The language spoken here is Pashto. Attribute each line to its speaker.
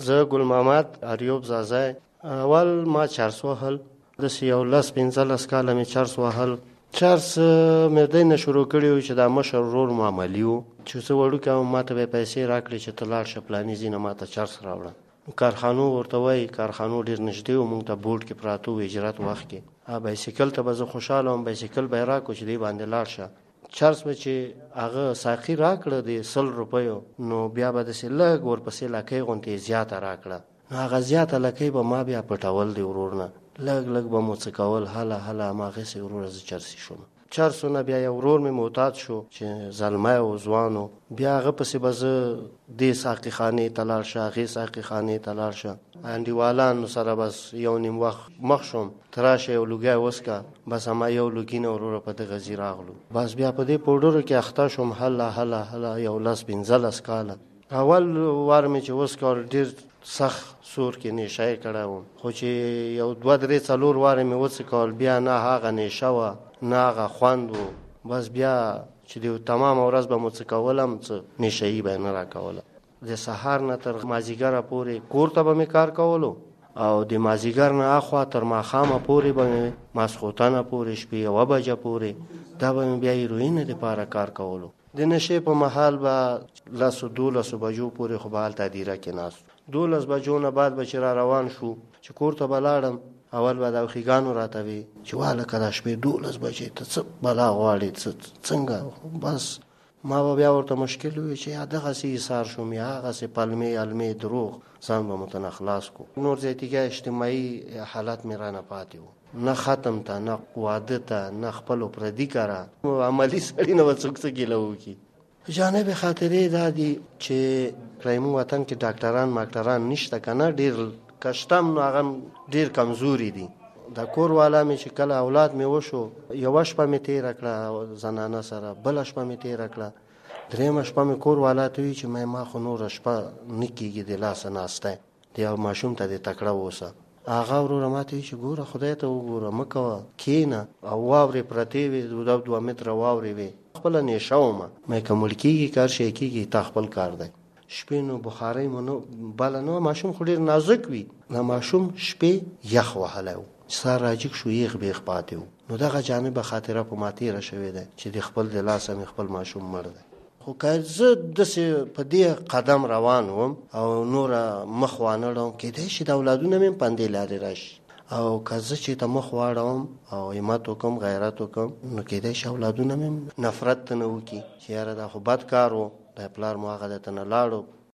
Speaker 1: زه ګل محمد اریوب زازای. اول ما چرس وهل، داسې یو 10-15 کاله مې چرس وهل. چرس مې دینه شروع کړی و چې دا مشر ورور مو عملي و، چې زه وړوکی وم ما ته به یې پیسې راکړې چې ته لاړ شه پلاني ځای نه ما ته چرس راوړه. کارخانو ورته وایي، کارخانو ډېر نږدې و، مونږ ته بورډ کې پراته و هجرت وخت کې. بایسکل ته به زه خوشحاله وم، بایسکل به یې راکړو چې دې باندې لاړ شه. چرس به چې هغه ساقي راکړه د 100 روپیو، نو بیا به داسې لږ ورپسې لکۍ غوندې زیاته راکړه. نو هغه زیاته لکۍ به ما بیا پټول د ورور نه، لږ لږ به مو څه کول، هله هله هماغسې وروره زه چرسي شوم. چرسو نه بیا یو ورور مې معتاد شو چې زلمی و ځوان و، بیا هغه پسې به زه دې ساقي خانې ته لاړ شه، هغې ساقي خانې ته لاړ شه، انډیوالانو سره بس یو نیم وخت مخ شوم، ته راشه یو لوګی وڅکه، بس هما یو لوګي نه وروره په دغه ځای راغلو. بس بیا په دې پوډرو کې اخته شوم، هله هله هله یو 10-15 کاله. اول وار مې چې وڅکول ډېر سخت سور کې نیشه یې کړی وم، خو چې یو 2-3-4 واره مې وڅکول بیا نه هغه نیشه وه نه هغه خوند و. بس بیا چې د تمامه ورځ به مو څه کولم، څه نیشهیي به یې نه راکوله. د سهار نه تر مازدیګره پورې کور ته به مې کار کولو، او د مازدیګر نه اخوا تر ماښامه پورې به مې ماسخوتنه پورې شپې 1 بجه پورې دا به مې بیا هیروین دپاره کار کولو. د نشې په محل به 10-12 بجو پورې خو به هلته هدیره کې ناست. 12 بجو نه بعد به چې را روان شو چې کور ته به لاړم، اول به د اوښیګانو راته وي چې والکه دا شپې 12 بجې ته څه بلا غواړې، څنګه؟ بس ما به بیا ورته مشکل وي چې یا دغسې ایثار شوم یا هغسې پلمې علمې دروغ، ځان به متنه خلاص کو. نور زیاتیګه اجتماعي حالت مې رانه پاتې و، نه ختم ته نه واده ته نه خپلو پردي کره، عملي سړي نه به څوک څه ګیله وکړي. جانب خاطرې دا دي چې پرایمو وطن کې ډاکټران ماکټران نشته که نه، ډېر کشتم نو هغه ډېر کمزوري دي. د کور والا مې چې کله اولاد مې وشو، یوه شپه مې تېره کړه زنانه سره، بله شپه مې تېره کړه، درېیمه شپه مې کور والا ته وي چې ما خو نوره شپه نه کېږي د لاسه ناستی، د یو ماشوم ته دې تکړه اوسه. هغه وروره ما ته وي چې ګوره خدای ته وګوره، مه کوه، کښېنه. او واورې پرتې وې 2 متره واورې وې، خپله نیشه ومه، مې که مړ کېږي کار شی کېږي تا خپل کار دی. شپې نو بخارۍ مو نه بله نه، ماشوم خو ډېر نازک وي، نه ماشوم شپې یخ وهلی و، سر راجګ شو یغ بیغ پاتې و. نو دغه جانبه خاطره په ما تېره شوې ده چې د خپل د لاسه مې خپل ماشوم مړ دی. خو که زه داسې په دې قدم روان وم او نوره مخ وانهړم، کېدای شي د اولادونه مې په همدې لارې راشي، او که زه چې ته مخ واړوم او همت وکړم غیرت وکړم، نو کېدای شي اولادونه مې نفرت ته نه وکړي چې یاره دا خو بد کار و، د پلار مو هغه دته نه لاړو